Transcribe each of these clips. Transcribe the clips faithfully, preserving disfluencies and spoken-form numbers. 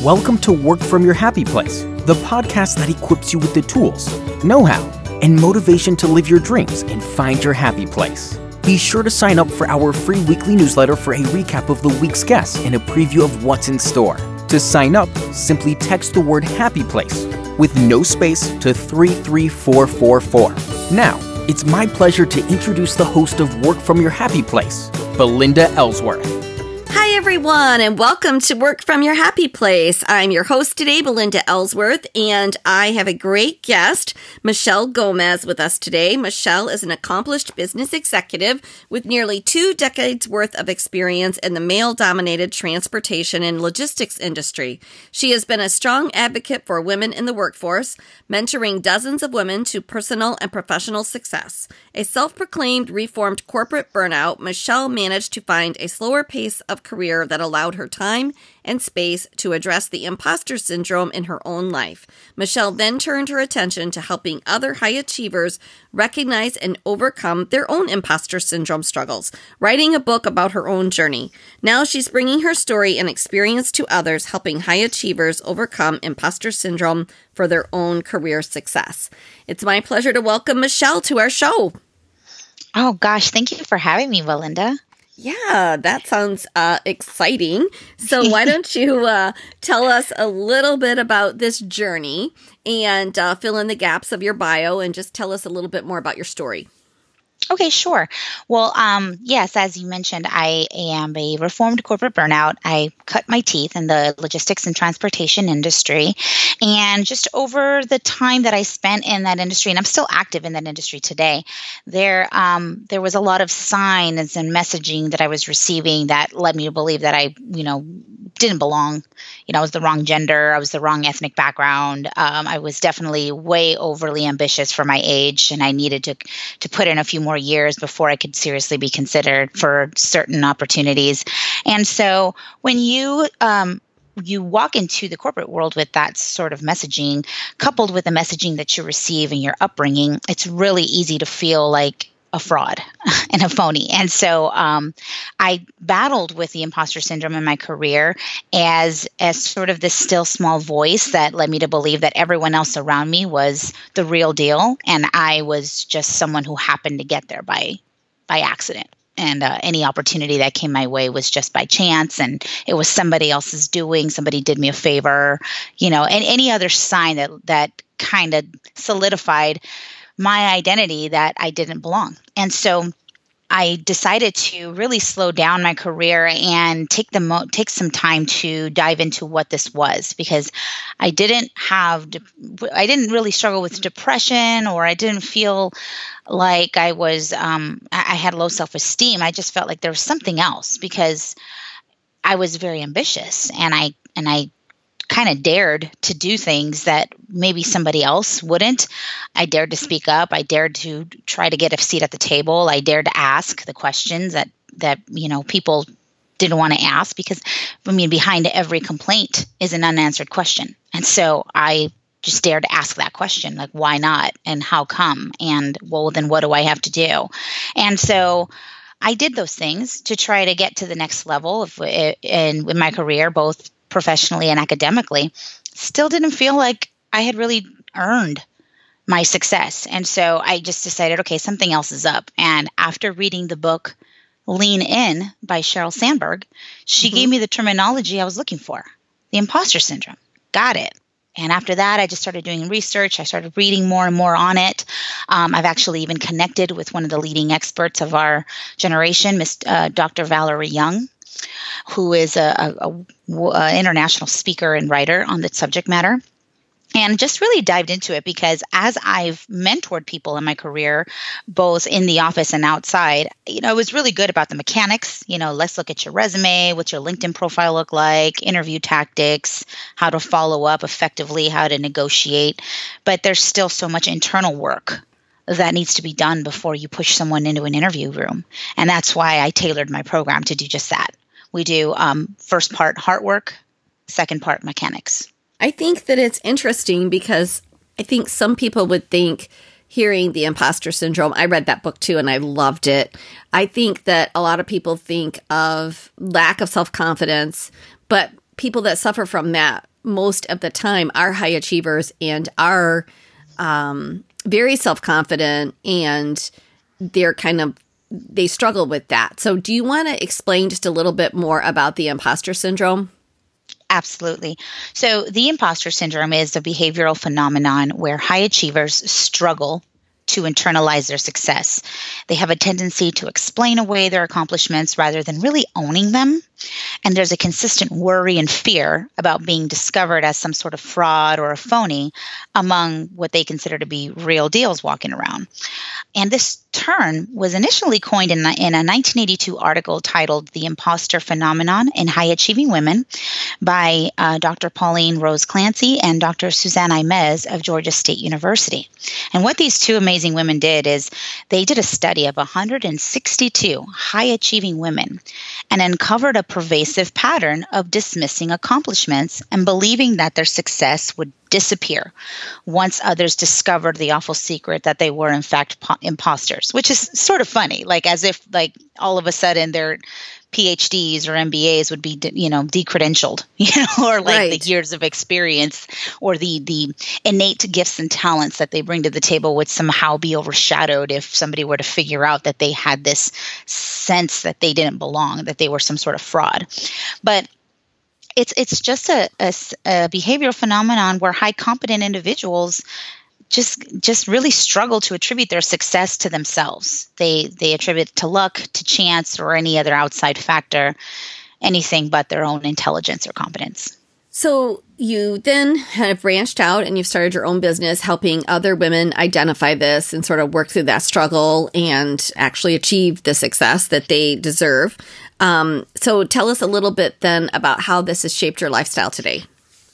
Welcome to Work From Your Happy Place, the podcast that equips you with the tools, know-how, and motivation to live your dreams and find your happy place. Be sure to sign up for our free weekly newsletter for a recap of the week's guests and a preview of what's in store. To sign up, simply text the word Happy Place with no space to three three four four four. Now, it's my pleasure to introduce the host of Work From Your Happy Place, Belinda Ellsworth. Hi, everyone, and welcome to Work From Your Happy Place. I'm your host today, Belinda Ellsworth, and I have a great guest, Michelle Gomez, with us today. Michelle is an accomplished business executive with nearly two decades worth of experience in the male-dominated transportation and logistics industry. She has been a strong advocate for women in the workforce, mentoring dozens of women to personal and professional success. A self-proclaimed reformed corporate burnout, Michelle managed to find a slower pace of career that allowed her time and space to address the imposter syndrome in her own life. Michelle then turned her attention to helping other high achievers recognize and overcome their own imposter syndrome struggles, writing a book about her own journey. Now she's bringing her story and experience to others, helping high achievers overcome imposter syndrome for their own career success. It's my pleasure to welcome Michelle to our show. Oh, gosh. Thank you for having me, Belinda. Yeah, that sounds uh, exciting. So why don't you uh, tell us a little bit about this journey and uh, fill in the gaps of your bio and just tell us a little bit more about your story. Okay, sure. Well, um, yes, as you mentioned, I am a reformed corporate burnout. I cut my teeth in the logistics and transportation industry. And just over the time that I spent in that industry, and I'm still active in that industry today, there um, there was a lot of signs and messaging that I was receiving that led me to believe that I, you know, didn't belong. You know, I was the wrong gender. I was the wrong ethnic background. Um, I was definitely way overly ambitious for my age, and I needed to to put in a few more years before I could seriously be considered for certain opportunities. And so when you um, you walk into the corporate world with that sort of messaging, coupled with the messaging that you receive in your upbringing, it's really easy to feel like a fraud and a phony. And so um, I battled with the imposter syndrome in my career as as sort of this still small voice that led me to believe that everyone else around me was the real deal, and I was just someone who happened to get there by by accident. And uh, any opportunity that came my way was just by chance, and it was somebody else's doing. Somebody did me a favor, you know, and any other sign that that kind of solidified my identity that I didn't belong. And so I decided to really slow down my career and take the mo- take some time to dive into what this was, because I didn't have de- I didn't really struggle with depression, or I didn't feel like I was um, I had low self-esteem. I just felt like there was something else, because I was very ambitious, and I and I kind of dared to do things that maybe somebody else wouldn't. I dared to speak up. I dared to try to get a seat at the table. I dared to ask the questions that, that you know, people didn't want to ask, because, I mean, behind every complaint is an unanswered question. And so I just dared to ask that question, like, why not? And how come? And, well, then what do I have to do? And so I did those things to try to get to the next level of, in, in my career, both professionally and academically. Still didn't feel like I had really earned my success. And so I just decided, okay, something else is up. And after reading the book Lean In by Sheryl Sandberg, she mm-hmm. gave me the terminology I was looking for, the imposter syndrome. Got it. And after that, I just started doing research. I started reading more and more on it. Um, I've actually even connected with one of the leading experts of our generation, Miss uh, Doctor Valerie Young, who is a, a, a, a international speaker and writer on the subject matter, and just really dived into it, because as I've mentored people in my career, both in the office and outside, you know, it was really good about the mechanics. You know, let's look at your resume, what's your LinkedIn profile look like, interview tactics, how to follow up effectively, how to negotiate. But there's still so much internal work that needs to be done before you push someone into an interview room. And that's why I tailored my program to do just that. We do um, first part heart work, second part mechanics. I think that it's interesting because I think some people would think, hearing the imposter syndrome, I read that book too and I loved it. I think that a lot of people think of lack of self-confidence, but people that suffer from that most of the time are high achievers and are um, very self-confident, and they're kind of, they struggle with that. So do you want to explain just a little bit more about the imposter syndrome? Absolutely. So the imposter syndrome is a behavioral phenomenon where high achievers struggle to internalize their success. They have a tendency to explain away their accomplishments rather than really owning them. And there's a consistent worry and fear about being discovered as some sort of fraud or a phony among what they consider to be real deals walking around. And this term was initially coined in, in a nineteen eighty-two article titled The Imposter Phenomenon in High Achieving Women by uh, Doctor Pauline Rose Clancy and Doctor Suzanne Imes of Georgia State University. And what these two amazing women did is they did a study of one hundred sixty-two high-achieving women and uncovered a pervasive pattern of dismissing accomplishments and believing that their success would disappear once others discovered the awful secret that they were in fact po- imposters, which is sort of funny, like as if like all of a sudden their P H Ds or M B As would be, de- you know, decredentialed, you know, or like Right. the years of experience or the the innate gifts and talents that they bring to the table would somehow be overshadowed if somebody were to figure out that they had this sense that they didn't belong, that they were some sort of fraud. But It's it's just a, a, a behavioral phenomenon where high competent individuals just just really struggle to attribute their success to themselves. They they attribute it to luck, to chance, or any other outside factor, anything but their own intelligence or competence. So you then have branched out and you've started your own business helping other women identify this and sort of work through that struggle and actually achieve the success that they deserve. Um, so tell us a little bit then about how this has shaped your lifestyle today.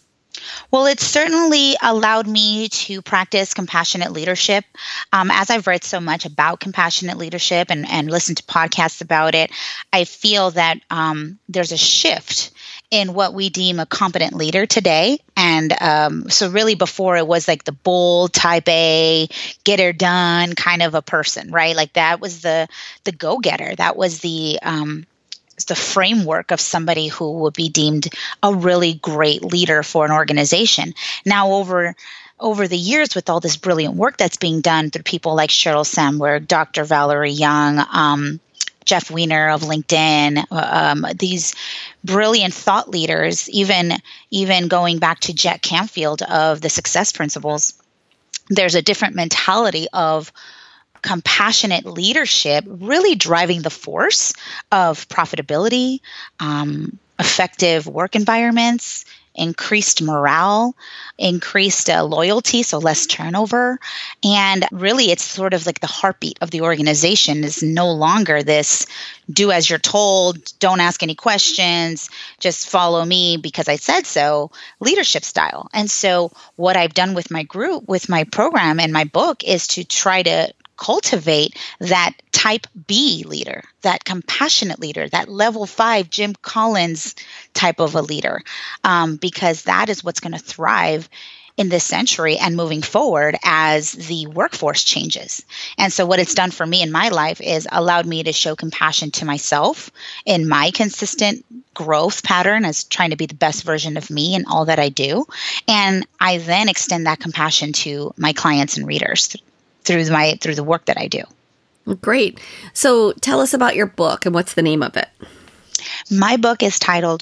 Well, it's certainly allowed me to practice compassionate leadership. Um, as I've read so much about compassionate leadership and, and listened to podcasts about it, I feel that um, there's a shift in what we deem a competent leader today. And um, so really before it was like the bold type A, get her done kind of a person, right? Like that was the the go-getter. That was the um, the framework of somebody who would be deemed a really great leader for an organization. Now over over the years with all this brilliant work that's being done through people like Sheryl Sandberg, Doctor Valerie Young, um, Jeff Weiner of LinkedIn, um, these brilliant thought leaders, even, even going back to Jack Canfield of the Success Principles, there's a different mentality of compassionate leadership really driving the force of profitability, um, effective work environments, increased morale, increased uh, loyalty, so less turnover. And really, it's sort of like the heartbeat of the organization is no longer this do as you're told, don't ask any questions, just follow me because I said so leadership style. And so what I've done with my group, with my program and my book is to try to cultivate that type B leader, that compassionate leader, that level five Jim Collins type of a leader, um, because that is what's going to thrive in this century and moving forward as the workforce changes. And so what it's done for me in my life is allowed me to show compassion to myself in my consistent growth pattern as trying to be the best version of me in all that I do. And I then extend that compassion to my clients and readers through my through the work that I do. Great. So tell us about your book and what's the name of it? My book is titled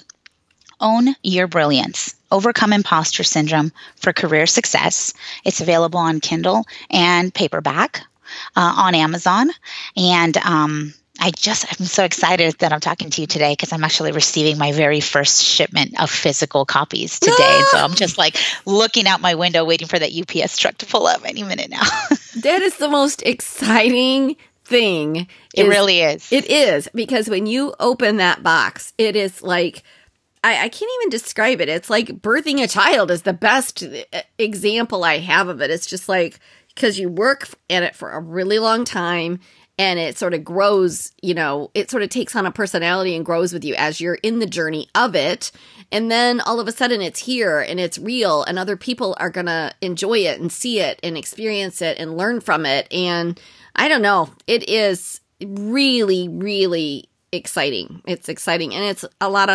Own Your Brilliance, Overcome Imposter Syndrome for Career Success. It's available on Kindle and paperback uh, on Amazon. And um, I just, I'm so excited that I'm talking to you today because I'm actually receiving my very first shipment of physical copies today. And so I'm just like looking out my window, waiting for that U P S truck to pull up any minute now. That is the most exciting thing. It really is. It is, because when you open that box, it is like, I, I can't even describe it. It's like birthing a child is the best example I have of it. It's just like, because you work at it for a really long time and it sort of grows, you know, it sort of takes on a personality and grows with you as you're in the journey of it. And then all of a sudden it's here and it's real and other people are going to enjoy it and see it and experience it and learn from it. And I don't know, it is really, really exciting. It's exciting. And it's a lot of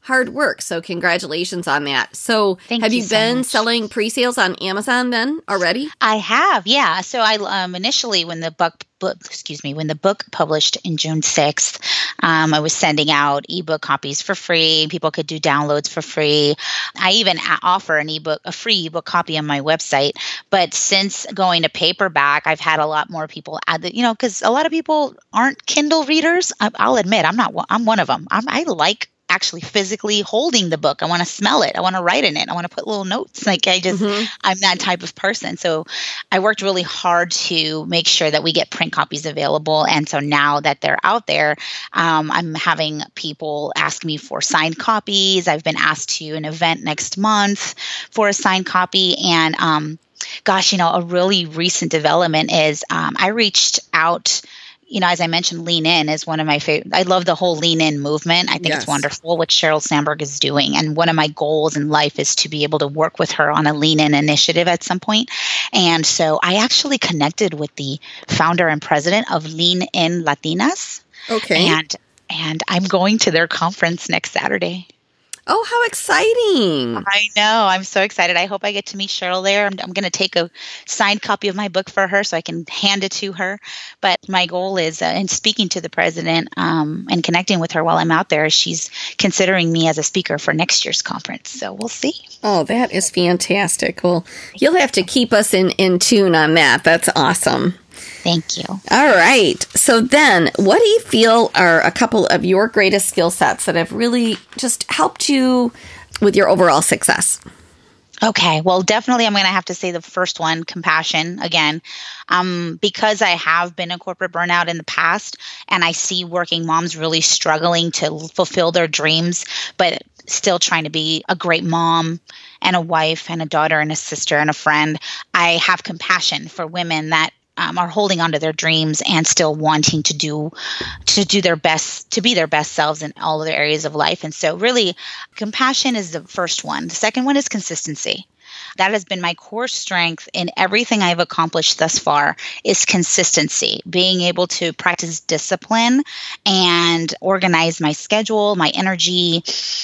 hard work. So congratulations on that. So Thank have you you, so been much. selling pre-sales on Amazon then already? I have, yeah. So I um, initially, when the book, book, excuse me, when the book published in June sixth, um, I was sending out ebook copies for free. People could do downloads for free. I even a- offer an ebook, a free ebook copy on my website. But since going to paperback, I've had a lot more people add that, you know, because a lot of people aren't Kindle readers. I, I'll admit, I'm not. one- I'm one of them. I'm, I like actually physically holding the book. I want to smell it. I want to write in it. I want to put little notes. Like I just, Mm-hmm. I'm that type of person. So I worked really hard to make sure that we get print copies available. And so now that they're out there, um, I'm having people ask me for signed copies. I've been asked to an event next month for a signed copy. And um, gosh, you know, a really recent development is um, I reached out. You know, as I mentioned, Lean In is one of my favorite. I love the whole Lean In movement. I think Yes. it's wonderful what Sheryl Sandberg is doing. And one of my goals in life is to be able to work with her on a Lean In initiative at some point. And so I actually connected with the founder and president of Lean In Latinas. Okay. And and I'm going to their conference next Saturday. Oh, how exciting. I know. I'm so excited. I hope I get to meet Sheryl there. I'm, I'm going to take a signed copy of my book for her so I can hand it to her. But my goal is, uh, in speaking to the president um, and connecting with her while I'm out there, she's considering me as a speaker for next year's conference. So we'll see. Oh, that is fantastic. Well, you'll have to keep us in, in tune on that. That's awesome. Thank you. All right. So then, what do you feel are a couple of your greatest skill sets that have really just helped you with your overall success? Okay. Well, definitely I'm going to have to say the first one, compassion. Again, um, because I have been a corporate burnout in the past and I see working moms really struggling to fulfill their dreams, but still trying to be a great mom and a wife and a daughter and a sister and a friend. I have compassion for women that Um, are holding on to their dreams and still wanting to do to do their best, to be their best selves in all other areas of life. And so really, compassion is the first one. The second one is consistency. That has been my core strength in everything I've accomplished thus far is consistency, being able to practice discipline and organize my schedule, my energy,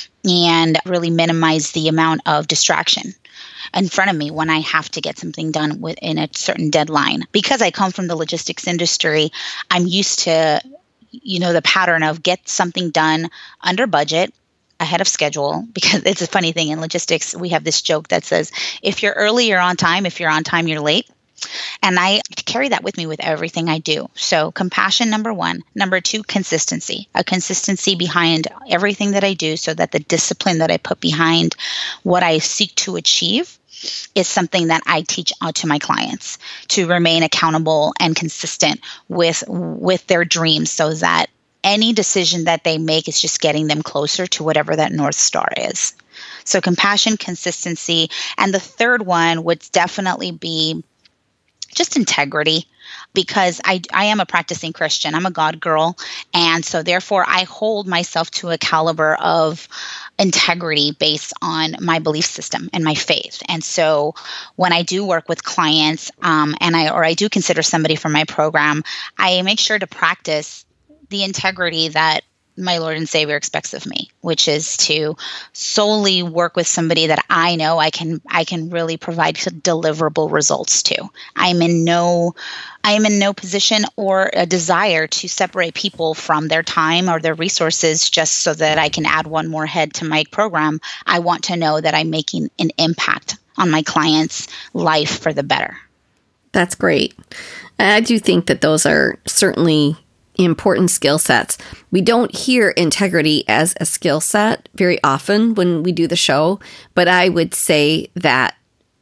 and really minimize the amount of distraction in front of me when I have to get something done within a certain deadline. Because I come from the logistics industry, I'm used to, you know, the pattern of get something done under budget, ahead of schedule. Because it's a funny thing in logistics, we have this joke that says, if you're early, you're on time. If you're on time, you're late. And I carry that with me with everything I do. So compassion, number one. Number two, consistency. A consistency behind everything that I do so that the discipline that I put behind what I seek to achieve is something that I teach out to my clients to remain accountable and consistent with with their dreams so that any decision that they make is just getting them closer to whatever that North Star is. So compassion, consistency. And the third one would definitely be just integrity, because I, I am a practicing Christian. I'm a God girl. And so therefore, I hold myself to a caliber of integrity based on my belief system and my faith. And so when I do work with clients um, and I or I do consider somebody for my program, I make sure to practice the integrity that my Lord and Savior expects of me, which is to solely work with somebody that I know I can I can really provide deliverable results to. I'm in no I am in no position or a desire to separate people from their time or their resources just so that I can add one more head to my program. I want to know that I'm making an impact on my client's life for the better. That's great. I do think that those are certainly important skill sets. We don't hear integrity as a skill set very often when we do the show, but I would say that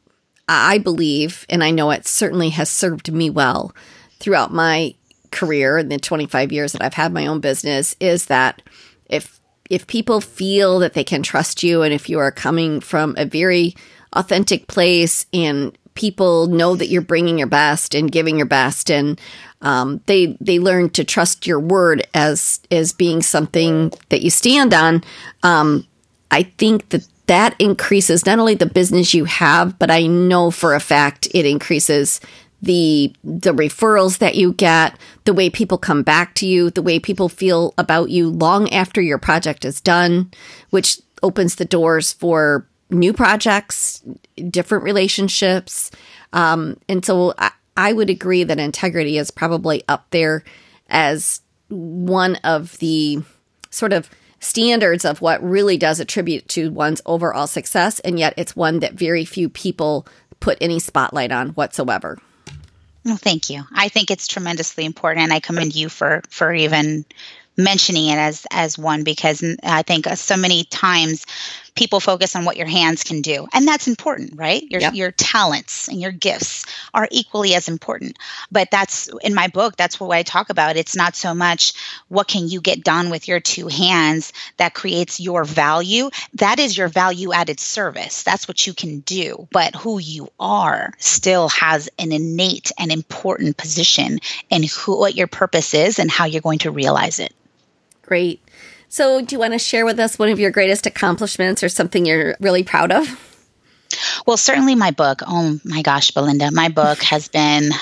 I believe, and I know it certainly has served me well throughout my career in the twenty-five years that I've had my own business, is that if if people feel that they can trust you, and if you are coming from a very authentic place and people know that you're bringing your best and giving your best, and um, they they learn to trust your word as as being something that you stand on. Um, I think that that increases not only the business you have, but I know for a fact it increases the the referrals that you get, the way people come back to you, the way people feel about you long after your project is done, which opens the doors for new projects, different relationships. Um, and so I, I would agree that integrity is probably up there as one of the sort of standards of what really does attribute to one's overall success. And yet it's one that very few people put any spotlight on whatsoever. Well, thank you. I think it's tremendously important, and I commend you for for even mentioning it as as one, because I think so many times people focus on what your hands can do, and that's important, right? Your Yep. your talents and your gifts are equally as important. But that's in my book, that's what I talk about. It's not so much what can you get done with your two hands that creates your value. That is your value added service. That's what you can do. But who you are still has an innate and important position in who what your purpose is and how you're going to realize it. Great. So do you want to share with us one of your greatest accomplishments or something you're really proud of? Well, certainly my book. Oh my gosh, Belinda, my book has been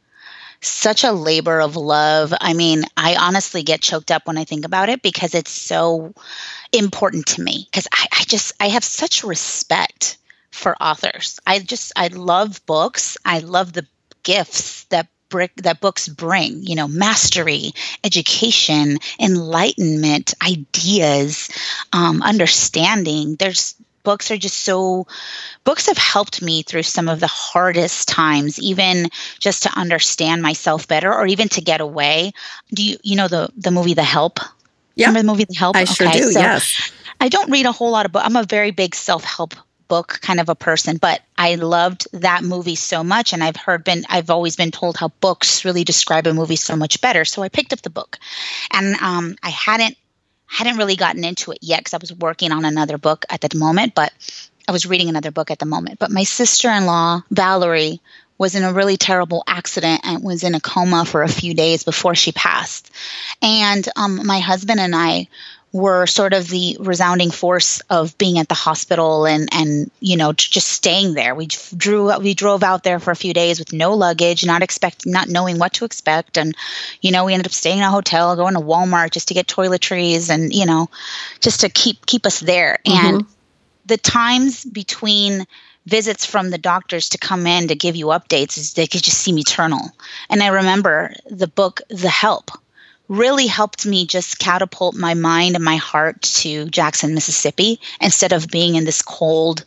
such a labor of love. I mean, I honestly get choked up when I think about it because it's so important to me, because I, I just, I have such respect for authors. I just, I love books. I love the gifts that brick that books bring, you know, mastery, education, enlightenment, ideas, um, understanding. There's books are just so, books have helped me through some of the hardest times, even just to understand myself better, or even to get away. Do you, you know, the, the movie, The Help? Yeah. Remember the movie, The Help? I sure do, so yes. I don't read a whole lot of books. I'm a very big self-help book kind of a person, but I loved that movie so much, and I've heard been I've always been told how books really describe a movie so much better. So I picked up the book, and um, I hadn't hadn't really gotten into it yet because I was working on another book at the moment, but I was reading another book at the moment. But my sister-in-law, Valerie, was in a really terrible accident and was in a coma for a few days before she passed. And um, my husband and I were sort of the resounding force of being at the hospital and, and you know, just staying there. We drew, we drove out there for a few days with no luggage, not expect, not knowing what to expect. And, you know, we ended up staying in a hotel, going to Walmart just to get toiletries and, you know, just to keep, keep us there. Mm-hmm. And the times between visits from the doctors to come in to give you updates, is they could just seem eternal. And I remember the book, The Help, really helped me just catapult my mind and my heart to Jackson, Mississippi, instead of being in this cold,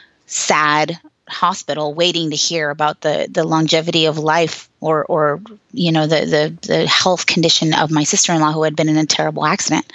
sad hospital waiting to hear about the, the longevity of life or, or you know, the, the, the health condition of my sister-in-law who had been in a terrible accident.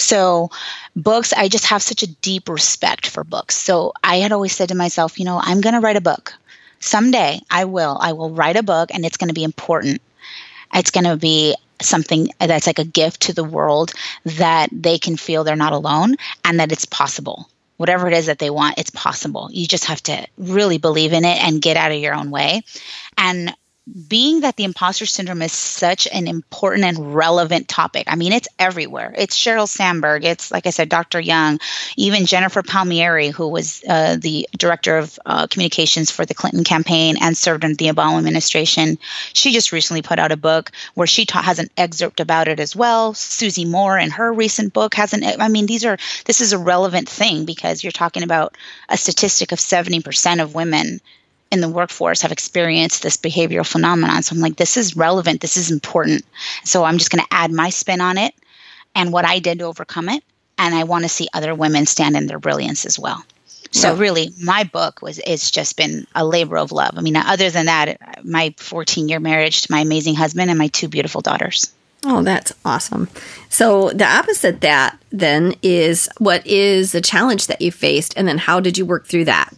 So books, I just have such a deep respect for books. So I had always said to myself, you know, I'm going to write a book. Someday I will. I will write a book, and it's going to be important. It's going to be something that's like a gift to the world, that they can feel they're not alone and that it's possible. Whatever it is that they want, it's possible. You just have to really believe in it and get out of your own way. And being that the imposter syndrome is such an important and relevant topic. I mean, it's everywhere. It's Sheryl Sandberg. It's, like I said, Doctor Young, even Jennifer Palmieri, who was uh, the director of uh, communications for the Clinton campaign and served under the Obama administration. She just recently put out a book where she ta- has an excerpt about it as well. Susie Moore in her recent book has an, I mean, these are, this is a relevant thing because you're talking about a statistic of seventy percent of women in the workforce have experienced this behavioral phenomenon. So I'm like, this is relevant. This is important. So I'm just going to add my spin on it and what I did to overcome it. And I want to see other women stand in their brilliance as well. So Yeah. really, my book was it's just been a labor of love. I mean, other than that, my fourteen-year marriage to my amazing husband and my two beautiful daughters. Oh, that's awesome. So the opposite that then is, what is the challenge that you faced, and then how did you work through that?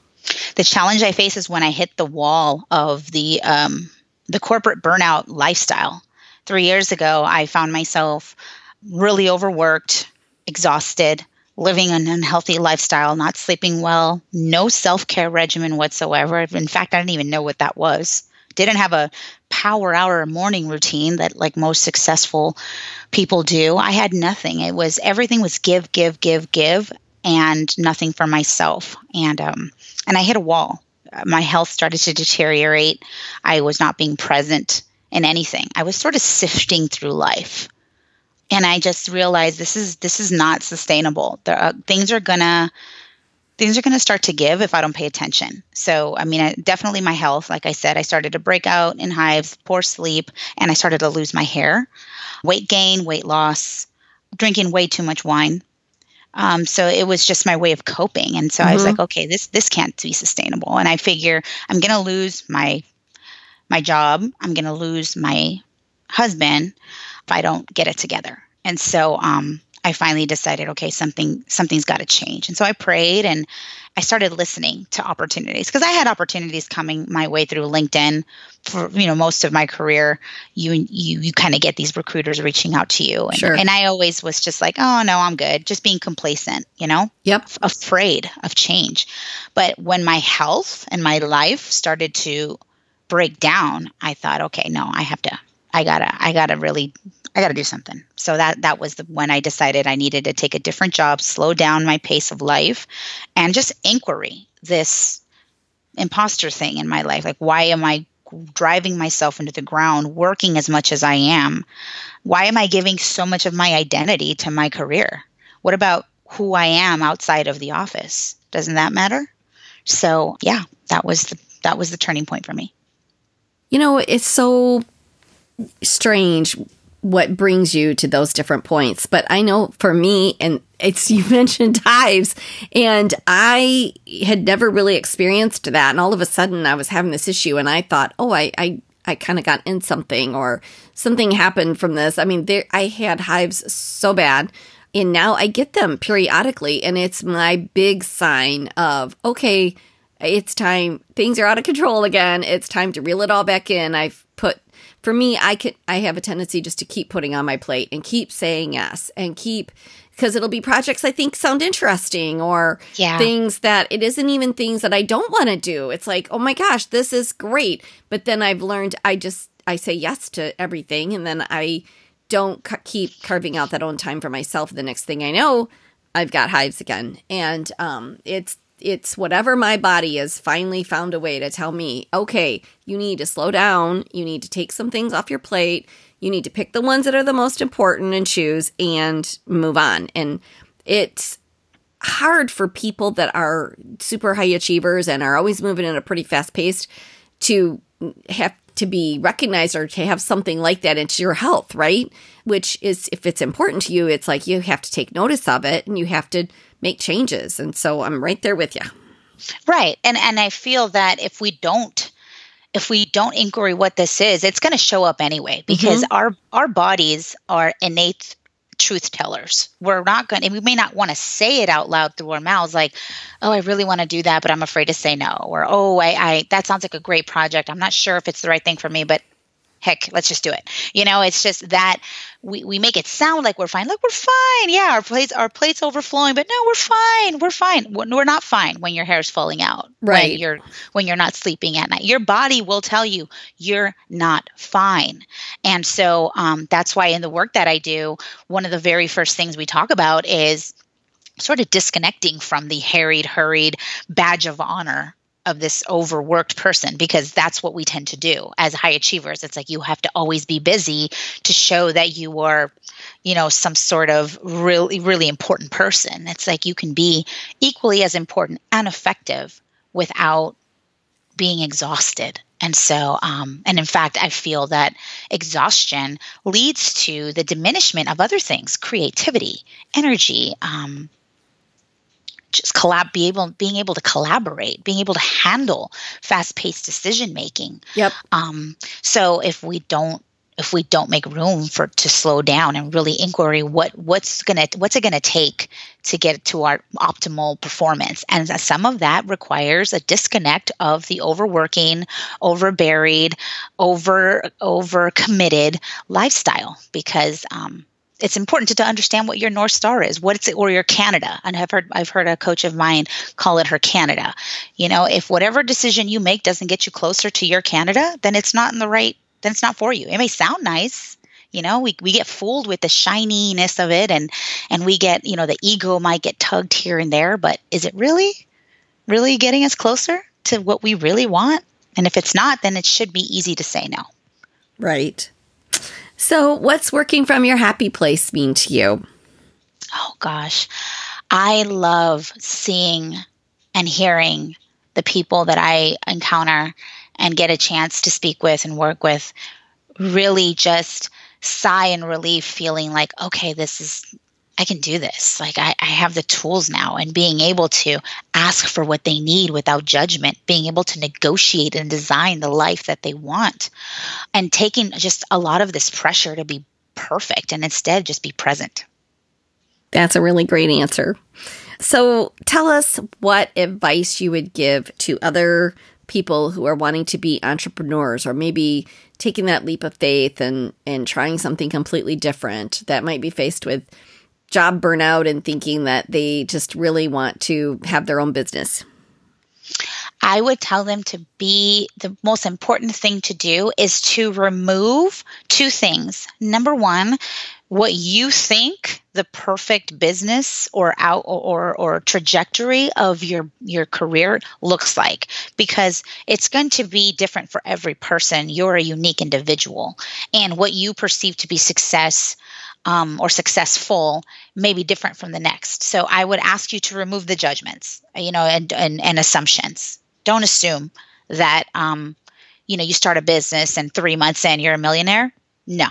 The challenge I face is when I hit the wall of the um, the corporate burnout lifestyle. Three years ago, I found myself really overworked, exhausted, living an unhealthy lifestyle, not sleeping well, no self-care regimen whatsoever. In fact, I didn't even know what that was. Didn't have a power hour morning routine that like most successful people do. I had nothing. It was everything was give, give, give, give, and nothing for myself. And um, and I hit a wall. My health started to deteriorate. I was not being present in anything. I was sort of sifting through life And I just realized this is this is not sustainable. There are, things are gonna things are gonna start to give if I don't pay attention. So I mean, I, definitely my health. Like I said, I started to break out in hives, poor sleep, and I started to lose my hair, weight gain, weight loss, drinking way too much wine. Um, so it was just my way of coping. And so mm-hmm. I was like, okay, this this can't be sustainable. And I figure I'm gonna lose my my job. I'm gonna lose my husband if I don't get it together. And so um, I finally decided, okay, something, something's got to change. And so I prayed and I started listening to opportunities because I had opportunities coming my way through LinkedIn for, you know, most of my career. You, you, you kind of get these recruiters reaching out to you. And, sure. and I always was just like, oh no, I'm good. Just being complacent, you know, yep. F- afraid of change. But when my health and my life started to break down, I thought, okay, no, I have to, I gotta, I gotta really, I gotta do something. So that, that was the, when I decided I needed to take a different job, slow down my pace of life, and just inquiry this imposter thing in my life. Like, why am I driving myself into the ground, working as much as I am? Why am I giving so much of my identity to my career? What about who I am outside of the office? Doesn't that matter? So yeah, that was the, that was the turning point for me. You know, it's so strange what brings you to those different points. But I know for me, and it's, you mentioned hives, and I had never really experienced that. And all of a sudden I was having this issue and I thought, oh, I, I, I kind of got in something or something happened from this. I mean, there, I had hives so bad, and now I get them periodically. And it's my big sign of, okay, it's time. Things are out of control again. It's time to reel it all back in. I've put, for me, I could, I have a tendency just to keep putting on my plate and keep saying yes and keep, because it'll be projects I think sound interesting or yeah. things that it isn't even things that I don't want to do. It's like, oh my gosh, this is great. But then I've learned I just, I say yes to everything. And then I don't c- keep carving out that own time for myself. The next thing I know, I've got hives again. And um, it's, It's whatever my body has finally found a way to tell me, okay, you need to slow down. You need to take some things off your plate. You need to pick the ones that are the most important and choose and move on. And it's hard for people that are super high achievers and are always moving at a pretty fast pace to have to be recognized or to have something like that into your health, right? Which is, if it's important to you, it's like you have to take notice of it and you have to make changes. And so I'm right there with you. Right. And and I feel that if we don't if we don't inquiry what this is, it's going to show up anyway, because mm-hmm. our our bodies are innate truth tellers. We're not going to, we may not want to say it out loud through our mouths like, oh, I really want to do that, but I'm afraid to say no. Or, oh, I, I that sounds like a great project. I'm not sure if it's the right thing for me, but heck, let's just do it. You know, it's just that we, we make it sound like we're fine. Look, we're fine. Yeah, our plates, our plate's overflowing, but no, we're fine. We're fine. We're not fine when your hair's falling out. Right. When you're, when you're not sleeping at night. Your body will tell you you're not fine. And so um, that's why in the work that I do, one of the very first things we talk about is sort of disconnecting from the harried, hurried badge of honor of this overworked person, because that's what we tend to do as high achievers. It's like you have to always be busy to show that you are, you know, some sort of really, really important person. It's like you can be equally as important and effective without being exhausted. And so, um, and in fact, I feel that exhaustion leads to the diminishment of other things, creativity, energy, um, just collab, be able, being able to collaborate, being able to handle fast-paced decision making. Yep. Um, so if we don't, if we don't make room for to slow down and really inquiry, what what's gonna what's it gonna take to get to our optimal performance, and some of that requires a disconnect of the overworking, overburied, over over committed lifestyle, because. Um, It's important to, to understand what your North Star is, what it's, or your Canada. And I've heard, I've heard a coach of mine call it her Canada. You know, if whatever decision you make doesn't get you closer to your Canada, then it's not in the right, then it's not for you. It may sound nice. You know, we, we get fooled with the shininess of it, and, and we get, you know, the ego might get tugged here and there, but is it really, really getting us closer to what we really want? And if it's not, then it should be easy to say no. Right. So what's working from your happy place mean to you? Oh, gosh. I love seeing and hearing the people that I encounter and get a chance to speak with and work with really just sigh in relief, feeling like, okay, this is, I can do this. Like I, I have the tools now, and being able to ask for what they need without judgment, being able to negotiate and design the life that they want, and taking just a lot of this pressure to be perfect and instead just be present. That's a really great answer. So tell us what advice you would give to other people who are wanting to be entrepreneurs, or maybe taking that leap of faith and, and trying something completely different, that might be faced with job burnout and thinking that they just really want to have their own business. I would tell them to be, the most important thing to do is to remove two things. Number one, what you think the perfect business or out or, or trajectory of your, your career looks like, because it's going to be different for every person. You're a unique individual, and what you perceive to be success um, or successful may be different from the next. So I would ask you to remove the judgments, you know, and, and, and assumptions. Don't assume that, um, you know, you start a business and three months in you're a millionaire. No.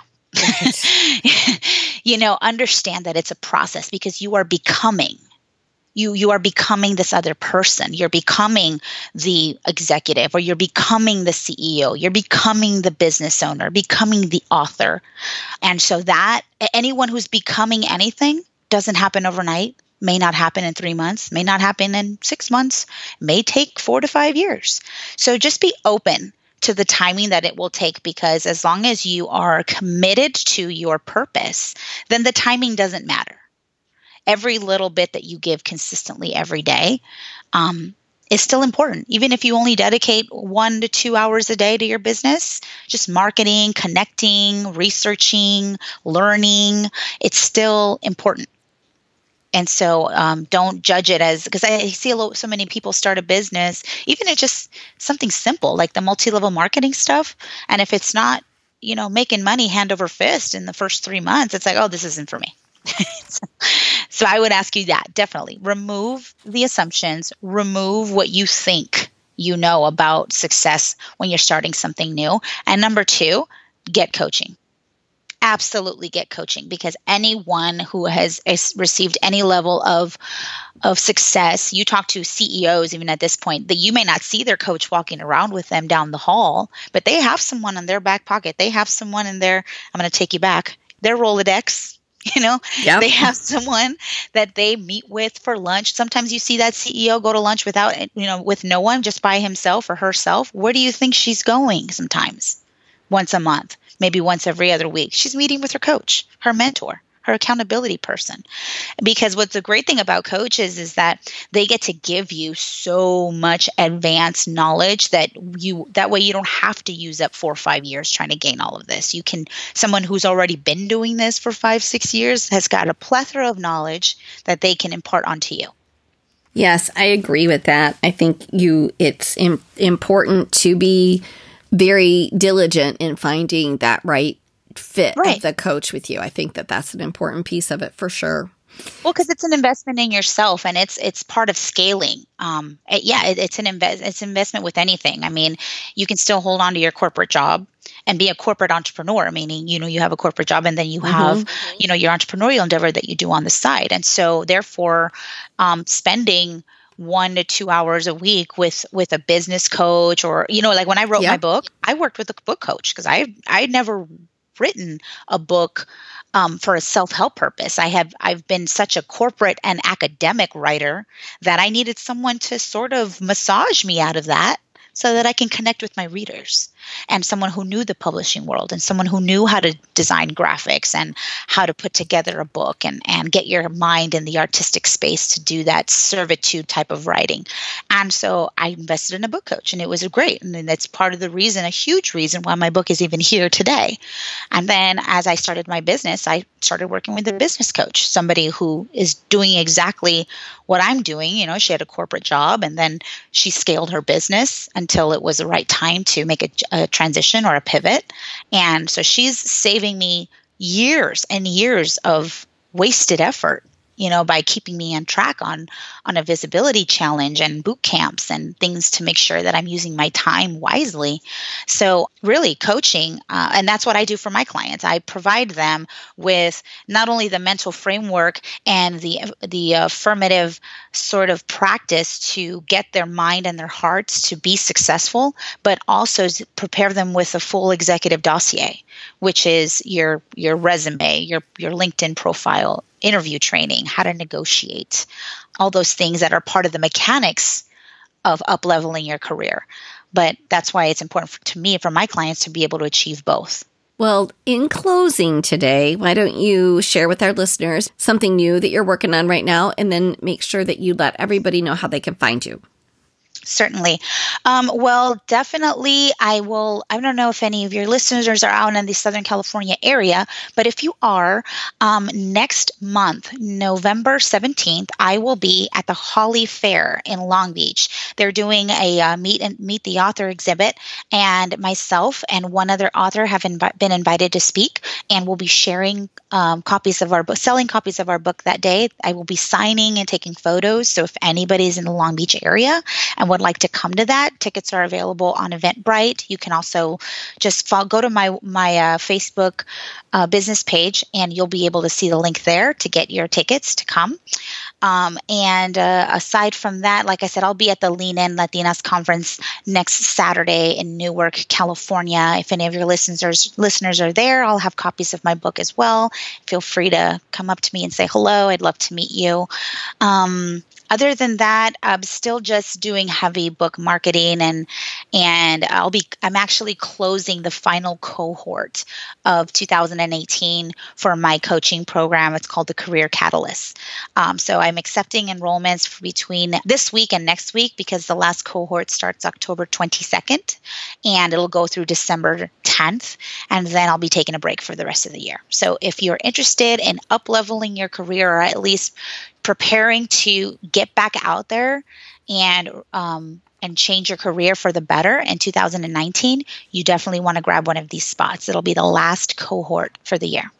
You know, understand that it's a process, because you are becoming, you you are becoming this other person. You're becoming the executive, or you're becoming the C E O. You're becoming the business owner, becoming the author. And so that anyone who's becoming anything doesn't happen overnight, may not happen in three months, may not happen in six months, may take four to five years. So just be open to the timing that it will take, because as long as you are committed to your purpose, then the timing doesn't matter. Every little bit that you give consistently every day um, is still important. Even if you only dedicate one to two hours a day to your business, just marketing, connecting, researching, learning, it's still important. And so um, don't judge it as, because I see a lot, so many people start a business, even if just something simple like the multi-level marketing stuff. And if it's not, you know, making money hand over fist in the first three months, it's like, oh, this isn't for me. so, so I would ask you that, definitely. Remove the assumptions, remove what you think you know about success when you're starting something new. And number two, get coaching. Absolutely get coaching, because anyone who has received any level of of success, you talk to C E Os even at this point, that you may not see their coach walking around with them down the hall, but they have someone in their back pocket. They have someone in their, I'm going to take you back, their Rolodex. You know, yep. They have someone that they meet with for lunch. Sometimes you see that C E O go to lunch without, you know, with no one, just by himself or herself. Where do you think she's going sometimes? Once a month, maybe once every other week. She's meeting with her coach, her mentor, her accountability person. Because what's the great thing about coaches is that they get to give you so much advanced knowledge that you, that way you don't have to use up four or five years trying to gain all of this. You can, someone who's already been doing this for five, six years has got a plethora of knowledge that they can impart onto you. Yes, I agree with that. I think you, it's im- important to be very diligent in finding that right fit right. of the coach with you. I think that that's an important piece of it for sure. Well, because it's an investment in yourself, and it's it's part of scaling. Um, it, yeah, it, it's an invest it's investment with anything. I mean, you can still hold on to your corporate job and be a corporate entrepreneur, meaning, you know, you have a corporate job and then you have, mm-hmm. you know, your entrepreneurial endeavor that you do on the side. And so therefore, um, spending one to two hours a week with, with a business coach, or, you know, like when I wrote yep. my book, I worked with a book coach, because I, I had never written a book um, for a self-help purpose. I have, I've been such a corporate and academic writer that I needed someone to sort of massage me out of that, so that I can connect with my readers, and someone who knew the publishing world, and someone who knew how to design graphics and how to put together a book and, and get your mind in the artistic space to do that servitude type of writing. And so I invested in a book coach, and it was great. And that's part of the reason, a huge reason why my book is even here today. And then as I started my business, I started working with a business coach, somebody who is doing exactly what I'm doing. You know, she had a corporate job, and then she scaled her business. And until it was the right time to make a, a transition or a pivot. And so she's saving me years and years of wasted effort, you know, by keeping me on track on, on a visibility challenge and boot camps and things to make sure that I'm using my time wisely. So really coaching, uh, and that's what I do for my clients. I provide them with not only the mental framework and the, the affirmative sort of practice to get their mind and their hearts to be successful, but also to prepare them with a full executive dossier, which is your, your resume, your, your LinkedIn profile, interview training, how to negotiate, all those things that are part of the mechanics of up-leveling your career. But that's why it's important for, to me, for my clients, to be able to achieve both. Well, in closing today, why don't you share with our listeners something new that you're working on right now, and then make sure that you let everybody know how they can find you. Certainly. Um, well, definitely, I will. I don't know if any of your listeners are out in the Southern California area, but if you are, um, next month, November seventeenth, I will be at the Holly Fair in Long Beach. They're doing a uh, meet and meet the author exhibit, and myself and one other author have invi- been invited to speak, and we'll be sharing um, copies of our book, selling copies of our book that day. I will be signing and taking photos. So if anybody's in the Long Beach area and would like to come to that, tickets are available on Eventbrite. You can also just follow, go to my my uh, Facebook uh, business page, and you'll be able to see the link there to get your tickets to come. Um, and uh, aside from that, like I said, I'll be at the Lean In Latinas conference next Saturday in Newark, California. If any of your listeners listeners are there, I'll have copies of my book as well. Feel free to come up to me and say hello. I'd love to meet you. Um, Other than that, I'm still just doing heavy book marketing, and and I'll be I'm actually closing the final cohort of two thousand eighteen for my coaching program. It's called the Career Catalyst. Um, so I'm accepting enrollments for between this week and next week, because the last cohort starts October twenty-second, and it'll go through December tenth, and then I'll be taking a break for the rest of the year. So if you're interested in up-leveling your career, or at least preparing to get back out there and um, and change your career for the better in two thousand nineteen, you definitely want to grab one of these spots. It'll be the last cohort for the year.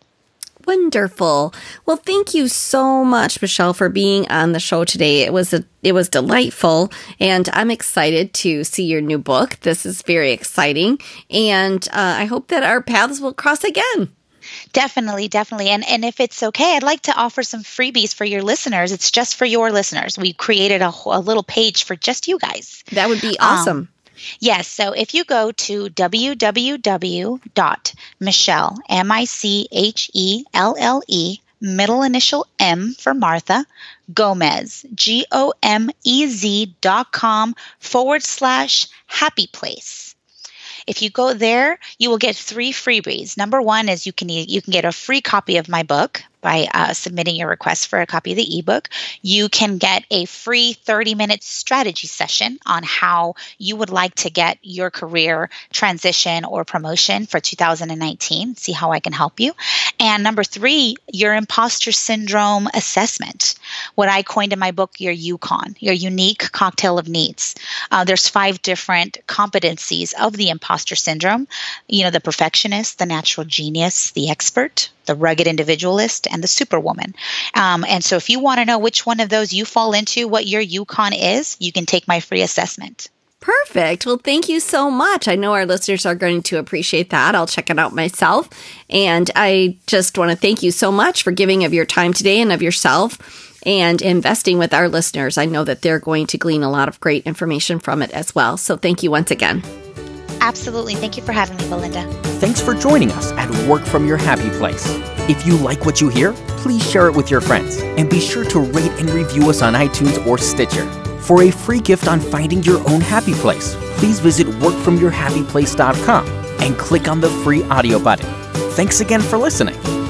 Wonderful. Well, thank you so much, Michelle, for being on the show today. It was a, it was delightful, and I'm excited to see your new book. This is very exciting, and uh, I hope that our paths will cross again. Definitely, definitely. And and if it's okay, I'd like to offer some freebies for your listeners. It's just for your listeners. We created a, a little page for just you guys. That would be awesome. Um, Yes. So if you go to w w w dot michelle, M I C H E L L E, middle initial M for Martha, Gomez, G O M E Z dot com forward slash happy place. If you go there, you will get three freebies. Number one is you can you can get a free copy of my book by uh, submitting your request for a copy of the ebook. You can get a free thirty-minute strategy session on how you would like to get your career transition or promotion for two thousand nineteen. See how I can help you. And number three, your imposter syndrome assessment, what I coined in my book, your UConn, your unique cocktail of needs. Uh, there's five different competencies of the imposter syndrome. You know, the perfectionist, the natural genius, the expert, the rugged individualist, and the superwoman. Um, and so if you want to know which one of those you fall into, what your UConn is, you can take my free assessment. Perfect. Well, thank you so much. I know our listeners are going to appreciate that. I'll check it out myself. And I just want to thank you so much for giving of your time today and of yourself and investing with our listeners. I know that they're going to glean a lot of great information from it as well. So thank you once again. Absolutely. Thank you for having me, Belinda. Thanks for joining us at Work From Your Happy Place. If you like what you hear, please share it with your friends, and be sure to rate and review us on iTunes or Stitcher. For a free gift on finding your own happy place, please visit work from your happy place dot com and click on the free audio button. Thanks again for listening.